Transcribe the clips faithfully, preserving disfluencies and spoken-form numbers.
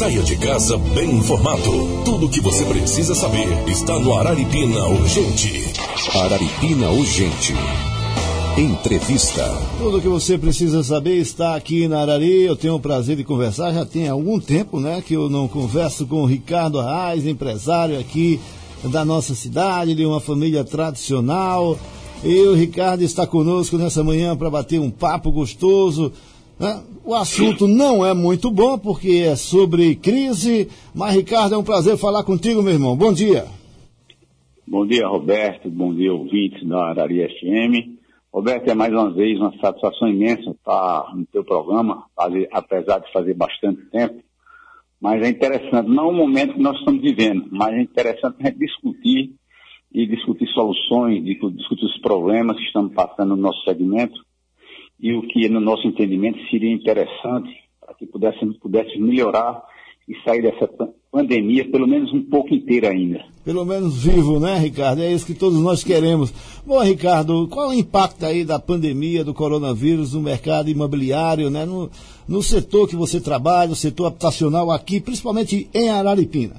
Saia de casa bem informado. Tudo o que você precisa saber está no Araripina Urgente. Araripina Urgente. Entrevista. Tudo o que você precisa saber está aqui na Arari. Eu tenho o prazer de conversar, já tem algum tempo, né, que eu não converso com o Ricardo Arraes, empresário aqui da nossa cidade, de uma família tradicional. E o Ricardo está conosco nessa manhã para bater um papo gostoso. O assunto não é muito bom, porque é sobre crise, mas, Ricardo, é um prazer falar contigo, meu irmão. Bom dia. Bom dia, Roberto. Bom dia, ouvintes da Arari F M. Roberto, é mais uma vez uma satisfação imensa estar no teu programa, apesar de fazer bastante tempo. Mas é interessante, não o momento que nós estamos vivendo, mas é interessante a gente discutir e discutir soluções, discutir os problemas que estamos passando no nosso segmento, e o que, no nosso entendimento, seria interessante para que pudéssemos, pudéssemos melhorar e sair dessa pandemia, pelo menos um pouco inteira ainda. Pelo menos vivo, né, Ricardo? É isso que todos nós queremos. Bom, Ricardo, qual é o impacto aí da pandemia, do coronavírus no mercado imobiliário, né, no, no setor que você trabalha, no setor habitacional aqui, principalmente em Araripina?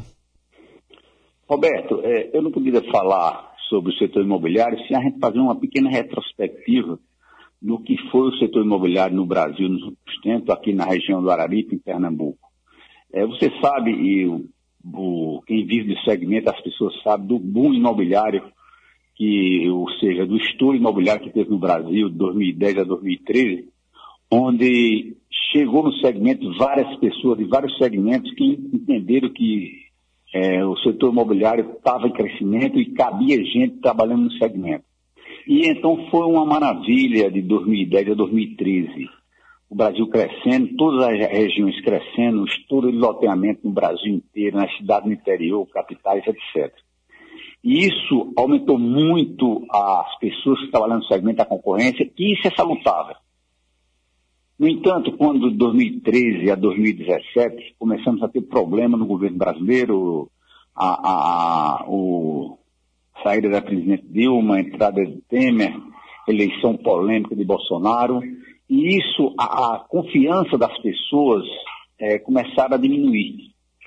Roberto, é, eu não poderia falar sobre o setor imobiliário sem a gente fazer uma pequena retrospectiva do que foi o setor imobiliário no Brasil nos últimos tempos, aqui na região do Araripe, em Pernambuco. É, você sabe, e o, o, quem vive do segmento, as pessoas sabem do boom imobiliário, que, ou seja, do estouro imobiliário que teve no Brasil de dois mil e dez a dois mil e treze, onde chegou no segmento várias pessoas de vários segmentos que entenderam que é, o setor imobiliário estava em crescimento e cabia gente trabalhando no segmento. E então foi uma maravilha de dois mil e dez a dois mil e treze. O Brasil crescendo, todas as regiões crescendo, o estouro de loteamento no Brasil inteiro, nas cidades do interior, capitais, etcétera. E isso aumentou muito as pessoas que trabalham no segmento da concorrência, e isso é salutável. No entanto, quando de dois mil e treze a dois mil e dezessete começamos a ter problema no governo brasileiro, a, a, a, o... saída da presidente Dilma, entrada de Temer, eleição polêmica de Bolsonaro, e isso, a, a confiança das pessoas é, começaram a diminuir.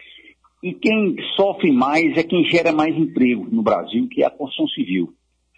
E quem sofre mais é quem gera mais emprego no Brasil, que é a construção civil.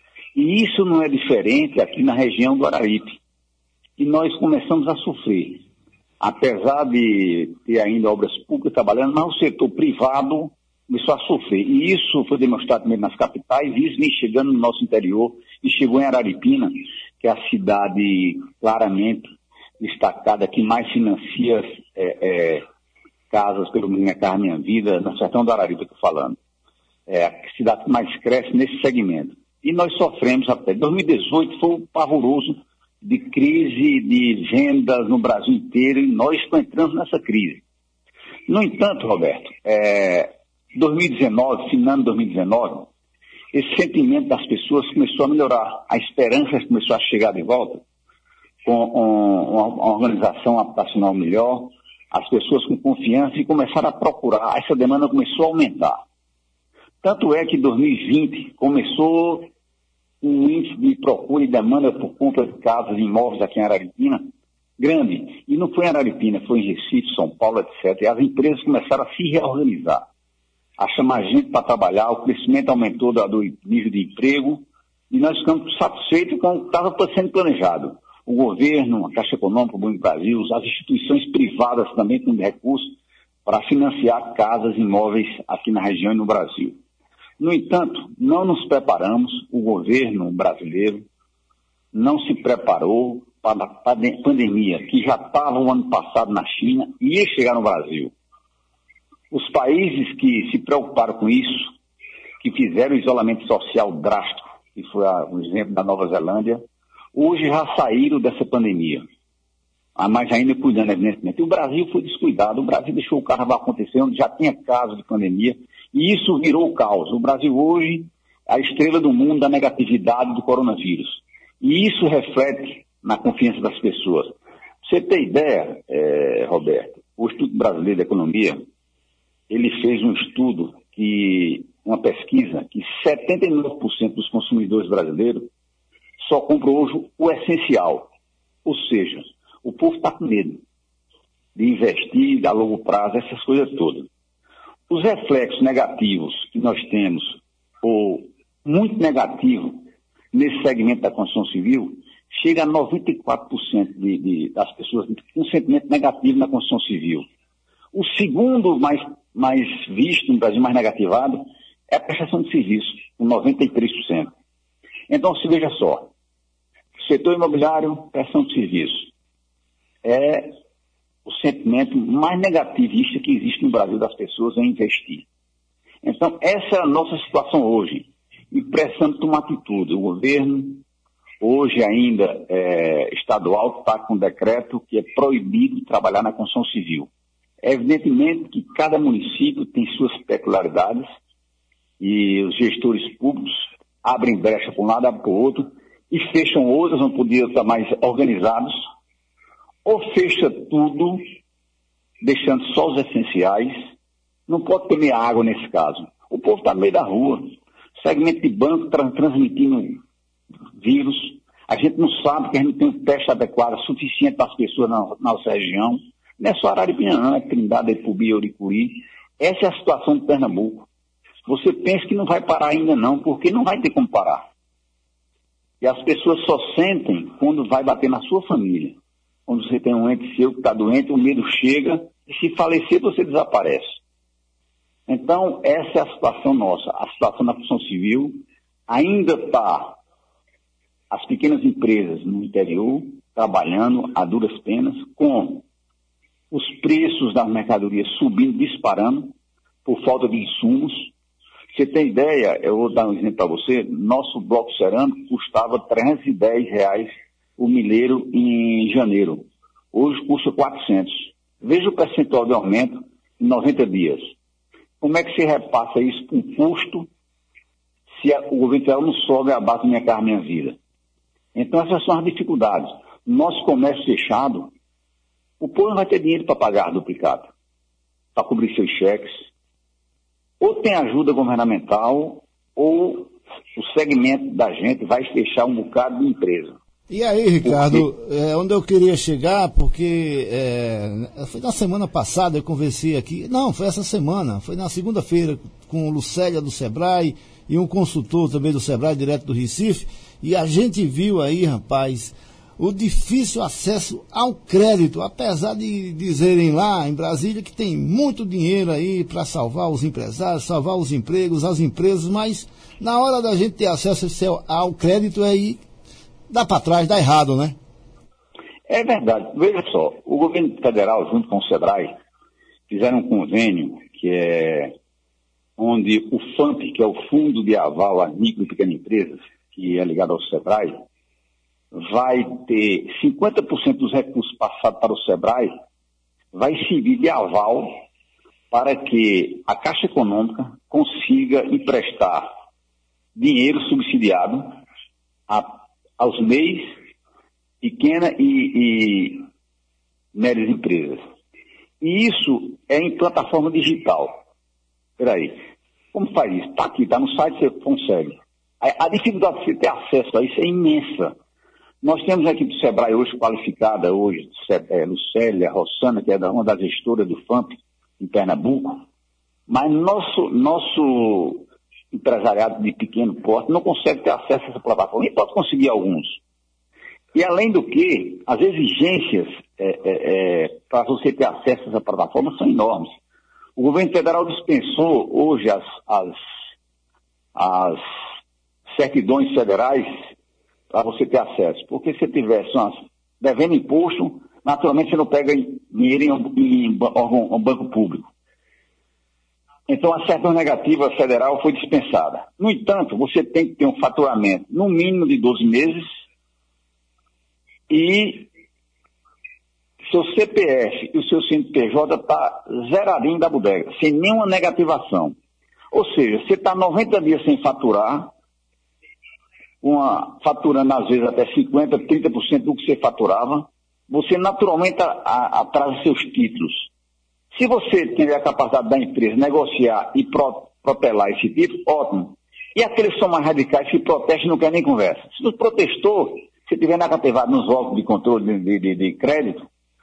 E isso não é diferente aqui na região do Araripe. E nós começamos a sofrer. Apesar de ter ainda obras públicas trabalhando, mas o setor privado começou a sofrer. E isso foi demonstrado também nas capitais, e isso vem chegando no nosso interior, e chegou em Araripina, que é a cidade claramente destacada, que mais financia é, é, casas pelo Minha Casa Minha Vida, no sertão do Araripe, estou falando. É a cidade que mais cresce nesse segmento. E nós sofremos até. dois mil e dezoito foi um pavoroso de crise de vendas no Brasil inteiro, e nós entramos nessa crise. No entanto, Roberto, é, dois mil e dezenove, final de dois mil e dezenove, esse sentimento das pessoas começou a melhorar. A esperança começou a chegar de volta com uma organização habitacional melhor, as pessoas com confiança, e começaram a procurar. Essa demanda começou a aumentar. Tanto é que dois mil e vinte começou um índice de procura e demanda por conta de casas e imóveis aqui em Araripina grande. E não foi em Araripina, foi em Recife, São Paulo, etcétera. E as empresas começaram a se reorganizar, a chamar gente para trabalhar, o crescimento aumentou do, do nível de emprego, e nós ficamos satisfeitos com o que estava sendo planejado. O governo, a Caixa Econômica, o Banco do Brasil, as instituições privadas também com recursos para financiar casas e imóveis aqui na região e no Brasil. No entanto, não nos preparamos, o governo brasileiro não se preparou para a pandemia, que já estava o ano passado na China e ia chegar no Brasil. Os países que se preocuparam com isso, que fizeram o isolamento social drástico, que foi o exemplo da Nova Zelândia, hoje já saíram dessa pandemia. Ah, mas ainda cuidando, evidentemente. E o Brasil foi descuidado, o Brasil deixou o carnaval acontecer, onde já tinha casos de pandemia, e isso virou o caos. O Brasil hoje é a estrela do mundo da negatividade do coronavírus. E isso reflete na confiança das pessoas. Pra você ter ideia, é, Roberto, o Instituto Brasileiro de Economia, ele fez um estudo, que, uma pesquisa, que setenta e nove por cento dos consumidores brasileiros só compram hoje o essencial. Ou seja, o povo está com medo. de investir a longo prazo, essas coisas todas. Os reflexos negativos que nós temos, ou muito negativo, nesse segmento da construção civil, chega a noventa e quatro por cento de, de, das pessoas com um sentimento negativo na construção civil. O segundo mais, mais visto no Brasil, mais negativado, é a prestação de serviço, com noventa e três por cento. Então, se veja só, setor imobiliário, prestação de serviço, é o sentimento mais negativista que existe no Brasil das pessoas em investir. Então, essa é a nossa situação hoje, e precisamos tomar atitude. O governo, hoje ainda é, estadual, está com um decreto que é proibido trabalhar na construção civil. É evidentemente que cada município tem suas peculiaridades e os gestores públicos abrem brecha para um lado, abrem para o outro e fecham outras, não podiam estar mais organizados, ou fecha tudo, deixando só os essenciais. Não pode ter meia água nesse caso. O povo está no meio da rua, segmento de banco trans, transmitindo vírus. A gente não sabe que a gente tem um teste adequado suficiente para as pessoas na, na nossa região. Não é só Araripina, não, é Trindade, Ipubi, Oricuri. Essa é a situação de Pernambuco. Você pensa que não vai parar ainda não, porque não vai ter como parar. E as pessoas só sentem quando vai bater na sua família. Quando você tem um ente seu que está doente, o medo chega e se falecer você desaparece. Então, essa é a situação nossa. A situação da construção civil ainda está, as pequenas empresas no interior, trabalhando a duras penas, com os preços das mercadorias subindo, disparando, por falta de insumos. Você tem ideia, eu vou dar um exemplo para você, nosso bloco cerâmico custava trezentos e dez reais o milheiro em janeiro. Hoje custa quatrocentos. Veja o percentual de aumento em noventa dias. Como é que se repassa isso com custo se a, o governo federal não sobe a base Minha Casa Minha Vida? Então essas são as dificuldades. Nosso comércio fechado, o povo não vai ter dinheiro para pagar duplicado, para cobrir seus cheques. Ou tem ajuda governamental, ou o segmento da gente vai fechar um bocado de empresa. E aí, Ricardo, porque... é, onde eu queria chegar, porque é, foi na semana passada, eu conversei aqui, não, foi essa semana, foi na segunda-feira, com o Lucélia do Sebrae e um consultor também do Sebrae, direto do Recife, e a gente viu aí, rapaz, o difícil acesso ao crédito, apesar de dizerem lá em Brasília que tem muito dinheiro aí para salvar os empresários, salvar os empregos, as empresas, mas na hora da gente ter acesso ao crédito aí, dá para trás, dá errado, né? É verdade. Veja só, o governo federal, junto com o Sebrae, fizeram um convênio que é onde o FAMP, que é o Fundo de Aval a Micro e Pequenas Empresas, que é ligado ao Sebrae, vai ter cinquenta por cento dos recursos passados para o Sebrae, vai servir de aval para que a Caixa Econômica consiga emprestar dinheiro subsidiado a, aos M E Is, pequenas e, e médias empresas. E isso é em plataforma digital. Espera aí, como faz isso? Está aqui, está no site, você consegue. A, a dificuldade de você ter acesso a isso é imensa. Nós temos a equipe do Sebrae hoje qualificada, hoje, é, Lucélia, Rossana, que é uma das gestoras do FAMP em Pernambuco, mas nosso, nosso empresariado de pequeno porte não consegue ter acesso a essa plataforma, e pode conseguir alguns. E além do que, as exigências é, é, é, para você ter acesso a essa plataforma são enormes. O governo federal dispensou hoje as, as, as certidões federais para você ter acesso. Porque se você tivesse umas, devendo imposto, naturalmente você não pega dinheiro em, em, órgão, em banco público. Então a certidão negativa federal foi dispensada. No entanto, você tem que ter um faturamento no mínimo de doze meses e seu C P F e o seu C N P J está zeradinho da bodega, sem nenhuma negativação. Ou seja, você está noventa dias sem faturar, uma, faturando às vezes até cinquenta por cento, trinta por cento do que você faturava, você naturalmente a, a, atrasa seus títulos. Se você tiver a capacidade da empresa negociar e pro, protelar esse título, ótimo. E aqueles que são mais radicais, que protestam e não querem nem conversa. Se não protestou, se tiver negativado nos órgãos de controle de, de, de crédito,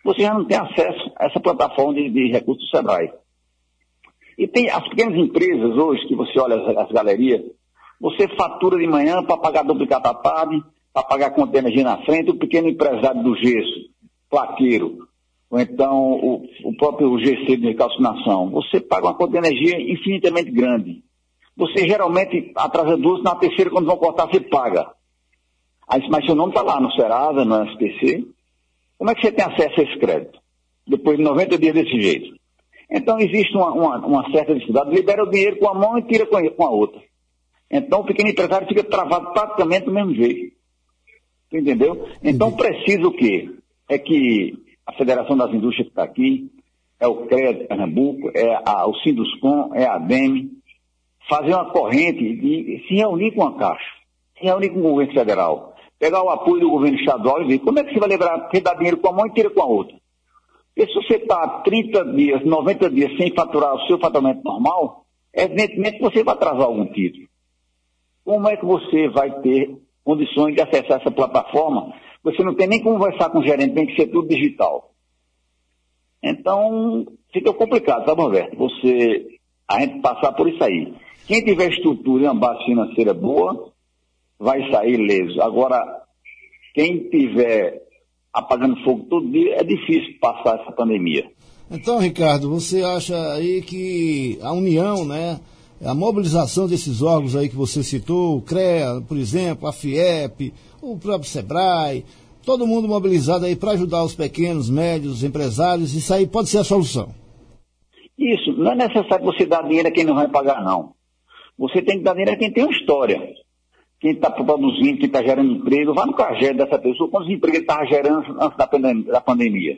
você já não tem acesso a essa plataforma de, de recursos do Sebrae. E tem as pequenas empresas hoje, que você olha as, as galerias, você fatura de manhã para pagar duplicata à tarde, para pagar conta de energia na frente, o pequeno empresário do gesso, plaqueiro, ou então o, o próprio G C de recalcinação. Você paga uma conta de energia infinitamente grande. Você geralmente atrasa duas, na terceira, quando vão cortar, você paga. Aí, mas seu nome está lá no Serasa, no S P C. Como é que você tem acesso a esse crédito? Depois de noventa dias desse jeito. Então, existe uma, uma, uma certa dificuldade. Libera o dinheiro com a mão e tira com a, com a outra. Então, o pequeno empresário fica travado praticamente do mesmo jeito. Entendeu? Então, precisa o quê? É que a Federação das Indústrias que está aqui, é o C R E D Pernambuco, é a, o Sinduscom, é a ADEME, fazer uma corrente de se reunir com a Caixa, se reunir com o governo federal, pegar o apoio do governo estadual e ver como é que você vai liberar, você dá dinheiro com a mão e tira com a outra. E se você está trinta dias, noventa dias sem faturar o seu faturamento normal, evidentemente você vai atrasar algum título. Como é que você vai ter condições de acessar essa plataforma? Você não tem nem como conversar com o gerente, tem que ser tudo digital. Então, fica complicado, sabe, Roberto? Você, a gente passar por isso aí. Quem tiver estrutura e uma base financeira boa, vai sair ileso. Agora, quem tiver apagando fogo todo dia, é difícil passar essa pandemia. Então, Ricardo, você acha aí que a união, né, a mobilização desses órgãos aí que você citou, o C R E A, por exemplo, a FIEP, o próprio Sebrae, todo mundo mobilizado aí para ajudar os pequenos, médios, empresários, isso aí pode ser a solução? Isso, não é necessário você dar dinheiro a quem não vai pagar, não. Você tem que dar dinheiro a quem tem uma história. Quem está produzindo, quem está gerando emprego, vá no Caged dessa pessoa, quantos empregos ele estava gerando antes da pandemia. Da pandemia.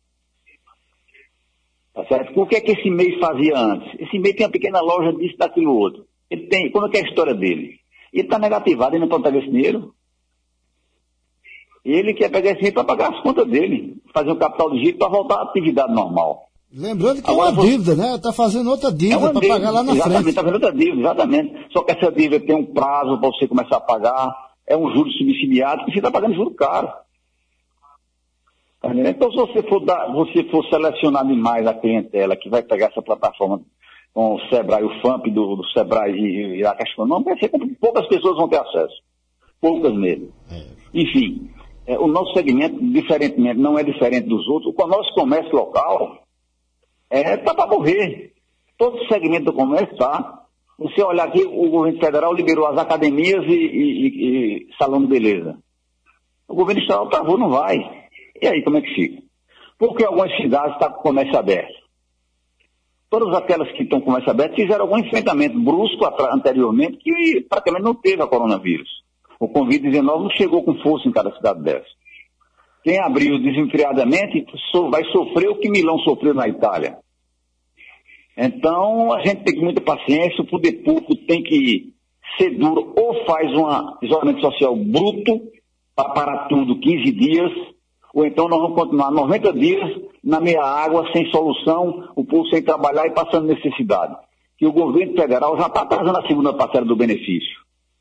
Tá certo? O que é que esse M E I fazia antes? Esse M E I tem uma pequena loja disso, daquilo, outro. Ele tem, como é que é a história dele? Ele está negativado, ele não pode pegar esse dinheiro. Ele quer pegar esse dinheiro para pagar as contas dele, fazer um capital de giro para voltar à atividade normal. Lembrando que Agora, é uma dívida, né? Está fazendo outra dívida é para pagar lá na exatamente, frente. Está fazendo outra dívida, exatamente. Só que essa dívida tem um prazo para você começar a pagar, é um juro subsidiado, que você está pagando juro caro. Tá, então, se você for, dar, você for selecionar demais a clientela que vai pegar essa plataforma com o Sebrae, o FAMP do, do Sebrae e, e a Caixa Econômica, vai ser que poucas pessoas vão ter acesso. Poucas mesmo. É. Enfim, é, o nosso segmento, diferentemente, não é diferente dos outros. O nosso comércio local é tá para morrer. Todo o segmento do comércio está. Você olhar aqui, o governo federal liberou as academias e, e, e salão de beleza. O governo estadual travou, não vai. E aí, como é que fica? Porque algumas cidades estão com o comércio aberto. Todas aquelas que estão com o comércio aberto fizeram algum enfrentamento brusco anteriormente que praticamente não teve a coronavírus. O covid dezenove não chegou com força em cada cidade dessa. Quem abriu desenfreadamente vai sofrer o que Milão sofreu na Itália. Então, a gente tem que ter muita paciência, o poder público tem que ser duro, ou faz um isolamento social bruto, para parar tudo quinze dias, ou então nós vamos continuar noventa dias na meia água, sem solução, o povo sem trabalhar e passando necessidade. Que o governo federal já está atrasando a segunda parcela do benefício.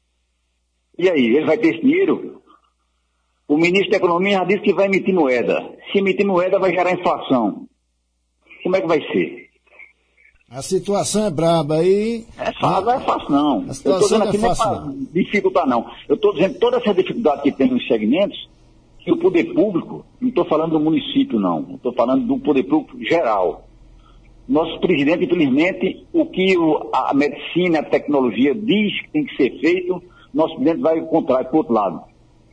E aí, ele vai ter esse dinheiro? O ministro da Economia já disse que vai emitir moeda. Se emitir moeda, vai gerar inflação. Como é que vai ser? A situação é braba aí. É fácil, não é fácil não. A situação não é fácil não. Dificultar não. Eu estou dizendo toda essa dificuldade que tem nos segmentos, que o poder público, não estou falando do município não, estou falando do poder público geral. Nosso presidente, infelizmente, o que o, a medicina, a tecnologia diz que tem que ser feito, nosso presidente vai encontrar para o outro lado.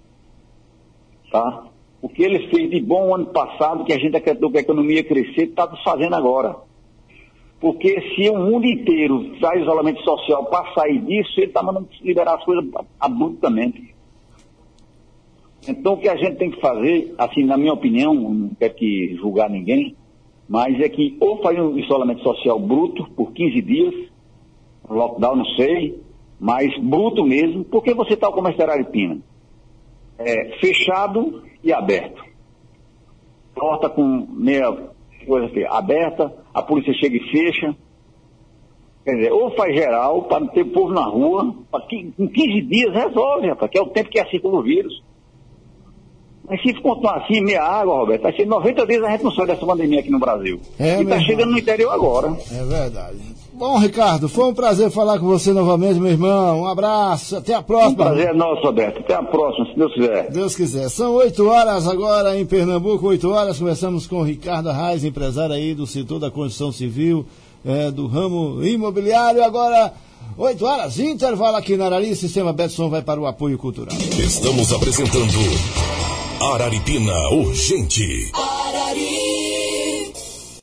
Tá? O que ele fez de bom ano passado, que a gente acreditou que a economia ia crescer, está desfazendo agora. Porque se o mundo inteiro faz isolamento social para sair disso, ele está mandando liberar as coisas abruptamente. Então, o que a gente tem que fazer, assim, na minha opinião, não quero que julgar ninguém, mas é que ou faz um isolamento social bruto por quinze dias, lockdown, não sei, mas bruto mesmo, porque você está o comércio da Araripina. É, fechado e aberto. Porta com meia coisa assim, aberta, a polícia chega e fecha. Quer dizer, ou faz geral, para não ter povo na rua, para que, com quinze dias resolve, rapaz, que é o tempo que circula o vírus. Mas se continuar assim, meia água, Roberto, vai ser noventa dias a gente não sai dessa pandemia aqui no Brasil. É, e está chegando no interior agora. É verdade. Bom, Ricardo, foi um prazer falar com você novamente, meu irmão. Um abraço, até a próxima. Um prazer é nosso, Roberto. Até a próxima, se Deus quiser. Deus quiser. São oito horas agora em Pernambuco, oito horas. Conversamos com o Ricardo Arraes, empresário aí do setor da construção civil, é, do ramo imobiliário. Agora, oito horas, intervalo aqui na Arari. Sistema Betson vai para o apoio cultural. Estamos apresentando Araripina Urgente.